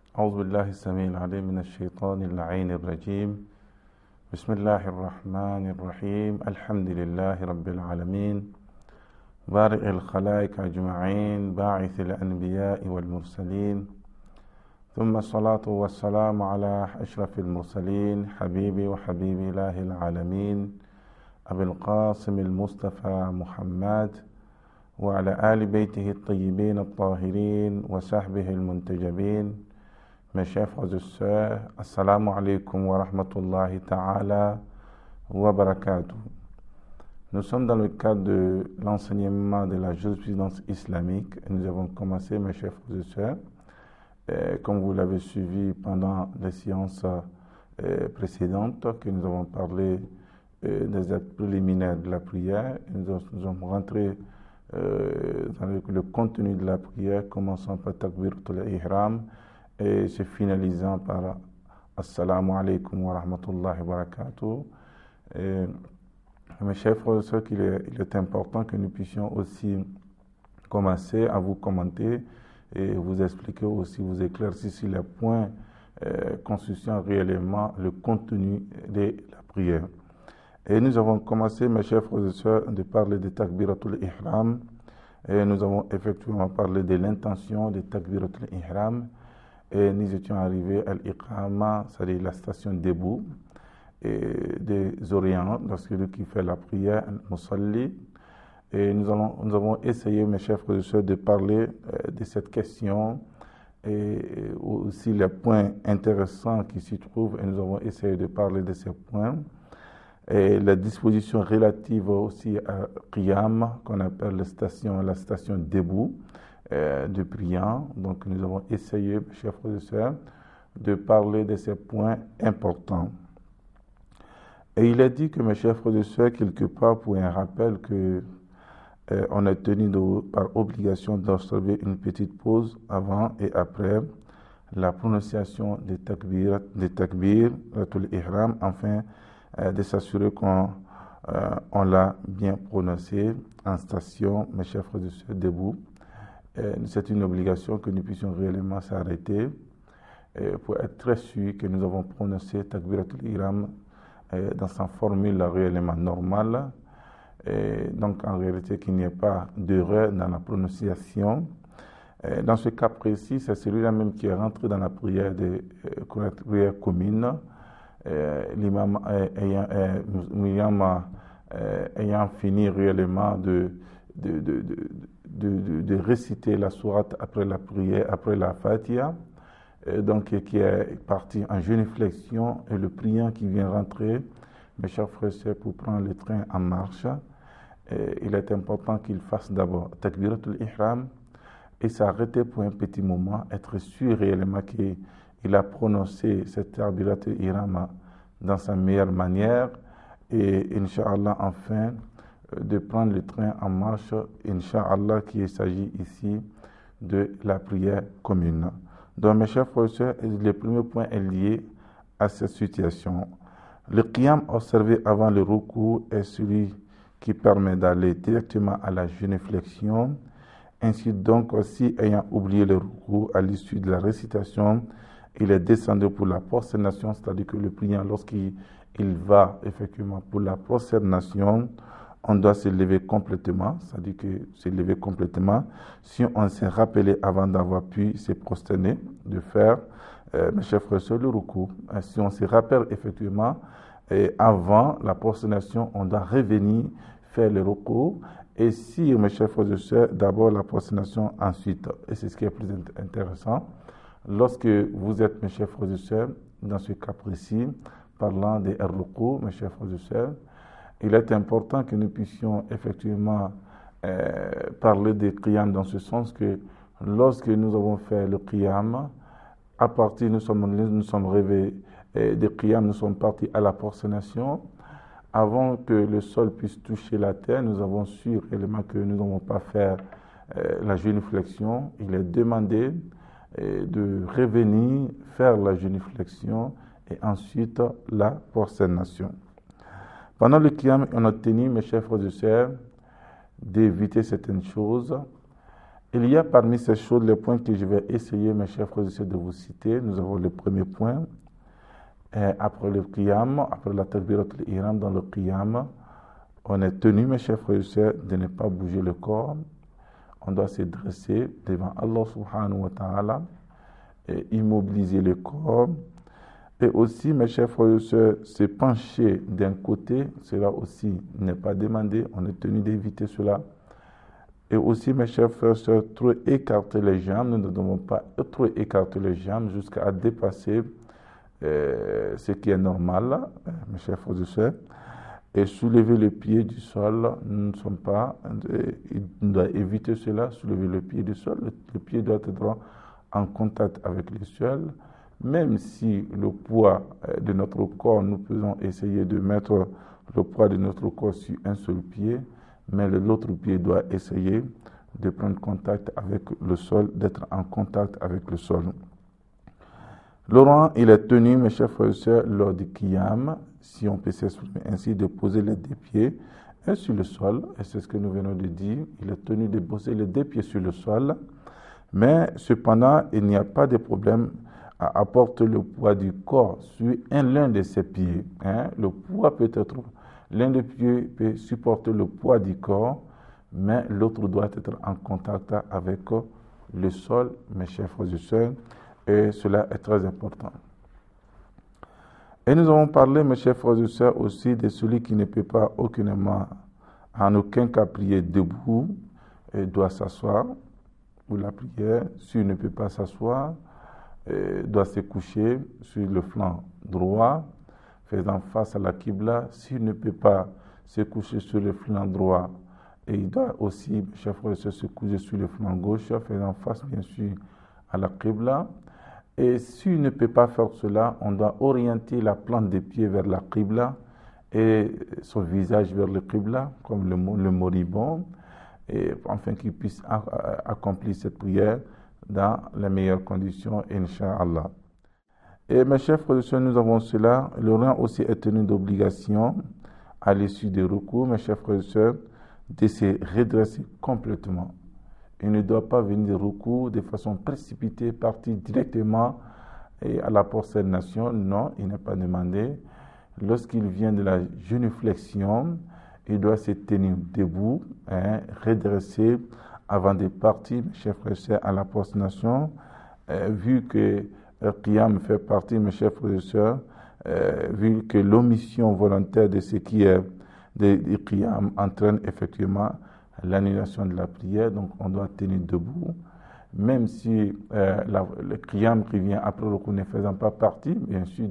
أعوذ بالله السميع العليم من الشيطان اللعين الرجيم. بسم الله الرحمن الرحيم. الحمد لله رب العالمين، بارئ الخلائق أجمعين، باعث الأنبياء والمرسلين، ثم الصلاة والسلام على أشرف المرسلين، حبيبي وحبيب إله العالمين أبي القاسم المصطفى محمد، وعلى آل بيته الطيبين الطاهرين وصحبه المنتجبين. Mes chers frères et sœurs, assalamu alaikum wa rahmatullahi ta'ala wa barakatuh. Nous sommes dans le cadre de l'enseignement de la jurisprudence islamique. Nous avons commencé, mes chers frères et sœurs, comme vous l'avez suivi pendant les séances précédentes, que nous avons parlé des actes préliminaires de la prière. Nous sommes rentrés dans le contenu de la prière, commençant par Takbiratul Ihram, et se finalisant par Assalamu alaikum wa rahmatullahi wa barakatuh. Mes chers frères et sœurs, il est important que nous puissions aussi commencer à vous commenter et vous expliquer aussi, vous éclaircir sur les points constituant réellement le contenu de la prière. Et nous avons commencé, mes chers frères et sœurs, de parler de Takbiratul Ihram, et nous avons effectivement parlé de l'intention de Takbiratul Ihram. Et nous étions arrivés à l'Iqama, c'est-à-dire la station debout des Orients, lorsque celui qui fait la prière, Musalli. Et nous avons essayé, mes chers frères et sœurs, de parler de cette question et aussi les points intéressants qui s'y trouvent. Et nous avons essayé de parler de ces points. Et les dispositions relatives aussi à Qiyam, qu'on appelle la station debout, de priant. Donc nous avons essayé, mes chers frères et sœurs, de parler de ces points importants. Et il est dit que, mes chers frères et sœurs, quelque part pour un rappel que on est tenu par obligation d'observer une petite pause avant et après la prononciation des takbir, Ratul Ihram, afin de s'assurer qu'on l'a bien prononcé en station, mes chers frères et sœurs, debout. C'est une obligation que nous puissions réellement s'arrêter pour être très sûr que nous avons prononcé Takbiratul Ihram dans sa formule réellement normale. Donc en réalité qu'il n'y ait pas d'erreur dans la prononciation. Dans ce cas précis, c'est celui-là même qui est rentré dans la prière commune, l'imam ayant fini réellement de réciter la sourate après la prière, après la Fatiha, donc qui est parti en génuflexion, et le priant qui vient rentrer, mes chers frères et sœurs, pour prendre le train en marche. Il est important qu'il fasse d'abord Takbiratul Ihram et s'arrêter pour un petit moment, être sûr réellement qu'il a prononcé cette Takbiratul Ihram dans sa meilleure manière, et Inch'Allah enfin de prendre le train en marche, Inch'Allah, qu'il s'agit ici de la prière commune. Donc, mes chers frères et sœurs, le premier point est lié à cette situation. Le qiyam observé avant le ruku est celui qui permet d'aller directement à la génuflexion. Ainsi donc, aussi ayant oublié le ruku à l'issue de la récitation, il est descendu pour la prosternation, c'est-à-dire que le priant, lorsqu'il va effectivement pour la prosternation, on doit se lever complètement, c'est-à-dire que se lever complètement. Si on s'est rappelé avant d'avoir pu se prosterner, de faire, mes chers frères et sœurs, le ruku. Si on se rappelle effectivement, avant la prosternation, on doit revenir faire le ruku. Et si, mes chers frères et sœurs, d'abord la prosternation, ensuite, et c'est ce qui est plus intéressant, lorsque vous êtes, mes chers frères et sœurs, dans ce cas précis, parlant des ruku, mes chers frères et sœurs, il est important que nous puissions effectivement parler des qiyam dans ce sens que lorsque nous avons fait le qiyam, à partir nous sommes rêvés des qiyam, nous sommes partis à la prosternation. Avant que le sol puisse toucher la terre, nous avons su réellement que nous n'avons pas fait la génuflexion. Il est demandé de revenir faire la génuflexion et ensuite la prosternation. Pendant le qiyam, on a tenu, mes chers frères et sœurs, d'éviter certaines choses. Il y a parmi ces choses les points que je vais essayer, mes chers frères et sœurs, de vous citer. Nous avons le premier point. Après le qiyam, après la takbirat al-ihram dans le qiyam, on est tenu, mes chers frères et sœurs, de ne pas bouger le corps. On doit se dresser devant Allah subhanahu wa ta'ala et immobiliser le corps. Et aussi, mes chers frères et sœurs, se pencher d'un côté, cela aussi n'est pas demandé. On est tenu d'éviter cela. Et aussi, mes chers frères et sœurs, trop écarter les jambes. Nous ne devons pas trop écarter les jambes jusqu'à dépasser ce qui est normal, mes chers frères et sœurs. Et soulever le pied du sol, nous ne sommes pas, on doit éviter cela, soulever le pied du sol. Le pied doit être en contact avec le sol, même si le poids de notre corps, nous pouvons essayer de mettre le poids de notre corps sur un seul pied, mais l'autre pied doit essayer de prendre contact avec le sol, d'être en contact avec le sol. Laurent, il est tenu, mes chers frères et sœurs, lors du qiyam, si on peut s'exprimer ainsi, de poser les deux pieds sur le sol, et c'est ce que nous venons de dire, il est tenu de poser les deux pieds sur le sol, mais cependant, il n'y a pas de problème à apporter le poids du corps sur l'un de ses pieds. Le poids peut être, l'un des pieds peut supporter le poids du corps, mais l'autre doit être en contact avec le sol, mes chers frères et sœurs, et cela est très important. Et nous avons parlé, mes chers frères et sœurs, aussi de celui qui ne peut pas aucunement, en aucun cas prier debout, et doit s'asseoir pour la prière. S'il ne peut pas s'asseoir, doit se coucher sur le flanc droit, faisant face à la Qibla. S'il ne peut pas se coucher sur le flanc droit, et il doit aussi, mes chers frères et sœurs, se coucher sur le flanc gauche, faisant face bien sûr à la Qibla. Et s'il ne peut pas faire cela, on doit orienter la plante des pieds vers la Qibla et son visage vers le Qibla, comme le moribond, et afin qu'il puisse accomplir cette prière dans les meilleures conditions, Inch'Allah. Et mes chers frères et sœurs, nous avons cela. Le rang aussi est tenu d'obligation à l'issue des recours, mes chers frères et sœurs, de se redresser complètement. Il ne doit pas venir recours de façon précipitée, partir directement à la prosternation. Non, il n'est pas demandé. Lorsqu'il vient de la génuflexion, il doit se tenir debout, redresser avant de partir, mes chers frères et sœurs, à la prosternation. Vu que le qiyam fait partie, mes chers frères et sœurs, vu que l'omission volontaire de ce qui est du qiyam entraîne effectivement l'annulation de la prière, donc on doit tenir debout, même si le qiyam qui vient après le coup ne faisant pas partie, bien sûr,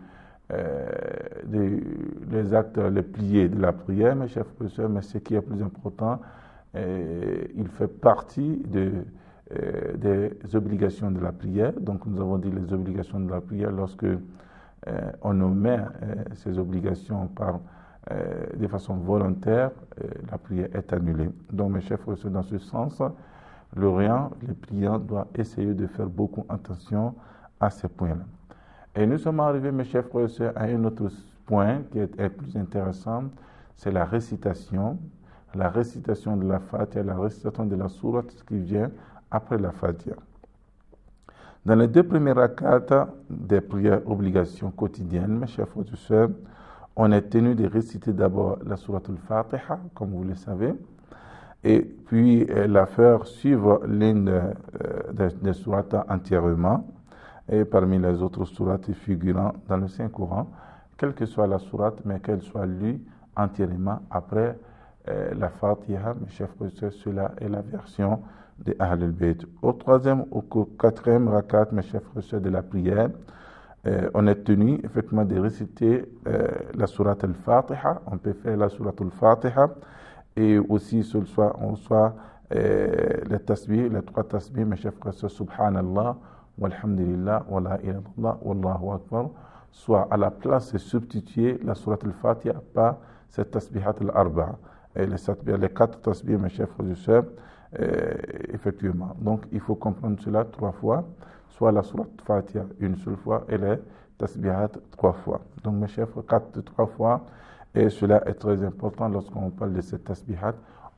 des actes, les pliés de la prière, mes chers frères et sœurs, mais ce qui est plus important, il fait partie des obligations de la prière. Donc nous avons dit les obligations de la prière lorsque on omet ces obligations de façon volontaire, la prière est annulée. Donc, mes chers frères et sœurs, dans ce sens, le priant doit essayer de faire beaucoup attention à ces points-là. Et nous sommes arrivés, mes chers frères et sœurs, à un autre point qui est plus intéressant, c'est la récitation de la Fatiha, la récitation de la sourate qui vient après la Fatiha. Dans les deux premières rakats des prières obligations quotidiennes, mes chers frères et sœurs, on est tenu de réciter d'abord la sourate al-Fatiha, comme vous le savez, et puis la faire suivre l'une des sourates entièrement, et parmi les autres sourates figurant dans le Saint-Coran, quelle que soit la sourate, mais qu'elle soit lue entièrement après la Fatiha, mes chers frères et sœurs, cela est la version de Ahl al-Bayt. Au troisième ou au quatrième rakat, mes chers frères et sœurs, de la prière, on est tenu effectivement de réciter la sourate al-Fatiha. On peut faire la sourate al-Fatiha et aussi on soit les tasbih, les trois tasbih, mes chers frères et sœurs, Subhanallah, walhamdulillah, wa la ilaha illallah, wallahu akbar, soit à la place de substituer la sourate al-Fatiha par cette tasbihat al-arba'a. Et les quatre tasbih, mes chers frères et sœurs, effectivement. Donc il faut comprendre cela trois fois, soit la sourate Fatiha une seule fois et les tasbihat trois fois. Donc mes chers frères, trois fois, et cela est très important lorsqu'on parle de cette tasbihat.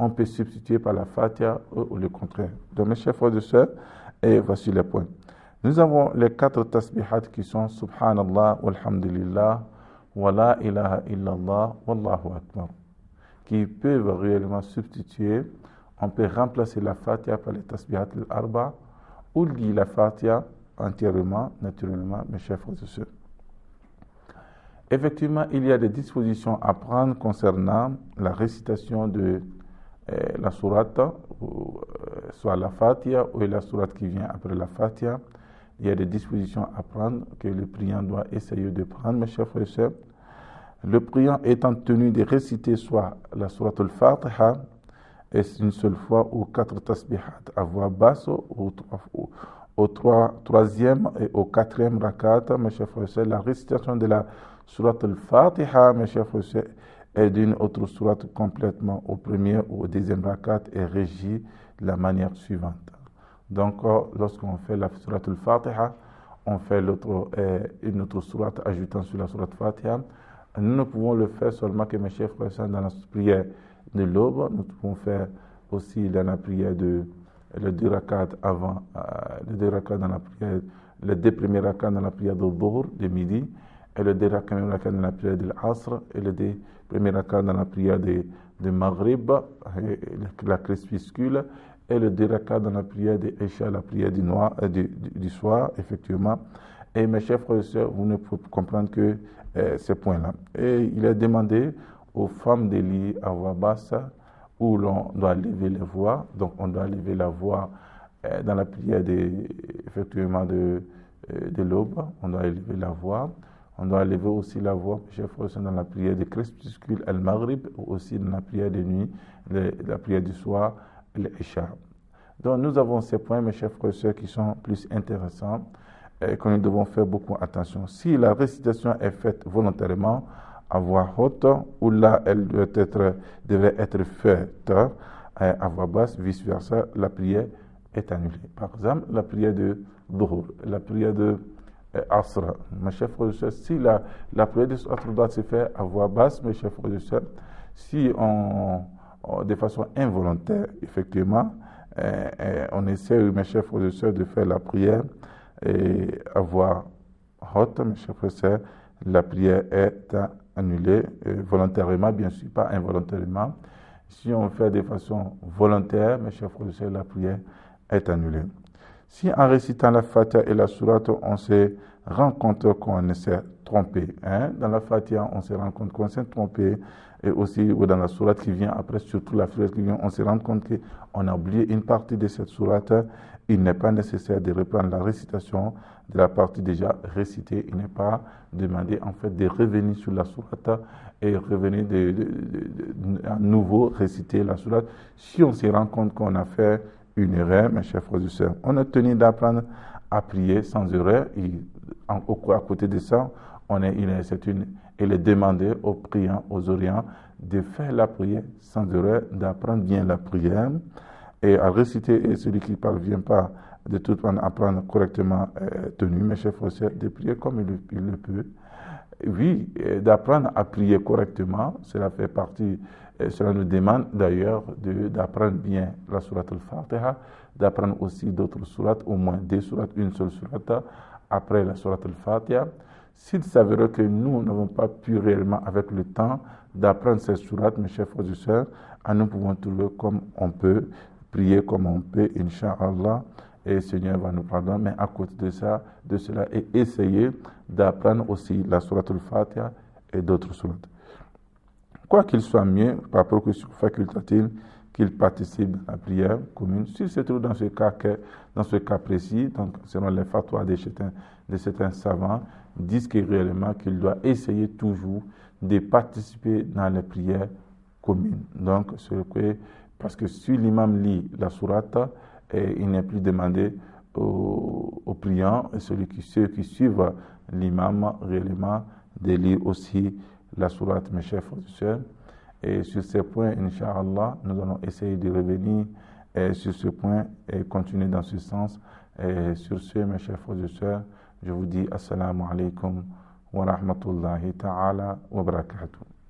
on peut substituer par la Fatiha ou le contraire. Donc mes chers frères et sœurs, et voici les points. Nous avons les 4 tasbihat qui sont Subhanallah, walhamdulillah, wa la ilaha illallah, wallahu akbar, qui peuvent réellement substituer. On peut remplacer la Fatiha par les tasbihat al-arba ou lire la Fatiha entièrement, naturellement, mes chers frères et sœurs. Effectivement, il y a des dispositions à prendre concernant la récitation de la sourate, soit la Fatiha ou la sourate qui vient après la Fatiha. Il y a des dispositions à prendre que le priant doit essayer de prendre, mes chers frères et sœurs. Le priant étant tenu de réciter soit la sourate al-Fatiha, une seule fois, ou 4 tasbihat à voix basse, au troisième et au 4e rakat, mes chers frères et sœurs. La récitation de la sourate al-Fatiha, mes chers frères et sœurs, et d'une autre sourate complètement au premier ou au 2e rakat est régie de la manière suivante. Donc, lorsqu'on fait la sourate al-Fatiha, on fait une autre sourate ajoutant sur la sourate Fatiha. Nous ne pouvons le faire seulement que mes chers frères et sœurs dans la prière de l'aube. Nous pouvons faire aussi dans la prière les 2 rakats avant, les 2 rakats dans la prière, les 2 premiers rakats dans la prière de Dhuhr, de midi, et les 2 rakats dans la prière de l'Asr, et les 2 premiers rakats dans la prière de Maghrib, la crépuscule, et les 2 rakats dans la prière de Isha, la prière du soir, effectivement. Et mes chers frères et sœurs, vous ne pouvez comprendre que ces points-là. Et il est demandé aux femmes de lire à voix basse, où l'on doit lever les voix. Donc on doit lever la voix dans la prière effectivement de l'aube, on doit lever la voix. On doit lever aussi la voix, mes chers frères et sœurs, dans la prière de crépuscule al-Maghrib, ou aussi dans la prière de nuit, la prière du soir, l'Isha. Donc nous avons ces points, mes chers frères et sœurs, qui sont plus intéressants et que nous devons faire beaucoup attention. Si la récitation est faite volontairement, à voix haute, ou là elle devrait être faite à voix basse, vice-versa, la prière est annulée. Par exemple, la prière de Dhuhr, la prière de Asr, mes chers frères et sœurs, si la prière de Asr doit se faire à voix basse, mes chers frères et sœurs, si de façon involontaire, effectivement, on essaie, mes chers frères et sœurs, de faire la prière à voix haute, mes chers frères et sœurs, la prière est annulée volontairement, bien sûr, pas involontairement. Si on fait de façon volontaire, mes chers frères et sœurs, la prière est annulée. Si en récitant la Fatiha et la sourate, on se rend compte qu'on s'est trompé, dans la Fatiha, on se rend compte qu'on s'est trompé, et aussi ou dans la sourate qui vient après, surtout la sourate qui vient, on se rend compte qu'on a oublié une partie de cette sourate. Il n'est pas nécessaire de reprendre la récitation de la partie déjà récitée. Il n'est pas demandé en fait de revenir sur la sourate et revenir à nouveau réciter la sourate. Si on se rend compte qu'on a fait une erreur, mes chers frères et sœurs, on est tenu d'apprendre à prier sans erreur. À côté de ça, il est demandé aux priants, aux orients, de faire la prière sans erreur, d'apprendre bien la prière et à réciter. Et celui qui ne parvient pas de tout à apprendre correctement tenu, mes chers frères et sœurs, de prier comme il le peut. Oui, d'apprendre à prier correctement, cela fait partie, cela nous demande d'ailleurs d'apprendre bien la sourate al-Fatiha, d'apprendre aussi d'autres sourates, au moins 2 sourates, une seule sourate après la sourate al-Fatiha. S'il s'avérait que nous n'avons pas pu réellement avec le temps d'apprendre ces sourates, mes chers frères et sœurs, nous pouvons trouver comme on peut, prier comme on peut, Inch'Allah, et le Seigneur va nous pardonner. Mais à côté de cela, et essayer d'apprendre aussi la sourate al-Fatiha et d'autres sourates. Quoi qu'il soit mieux, par procursion facultative, qu'il participe à la prière commune. S'il se trouve dans ce cas précis, donc selon les fatwas de certains savants, disent que réellement qu'il doit essayer toujours de participer dans les prières communes. Donc, parce que si l'imam lit la sourate, il n'est plus demandé aux priants et ceux qui suivent l'imam réellement de lire aussi la sourate, mes chers frères et sœurs. Et sur ces points, Inch'Allah, nous allons essayer de revenir sur ce point et continuer dans ce sens. Et sur ce, mes chers frères et sœurs, je vous dis Assalamu alaikum wa rahmatullahi ta'ala wa barakatuh.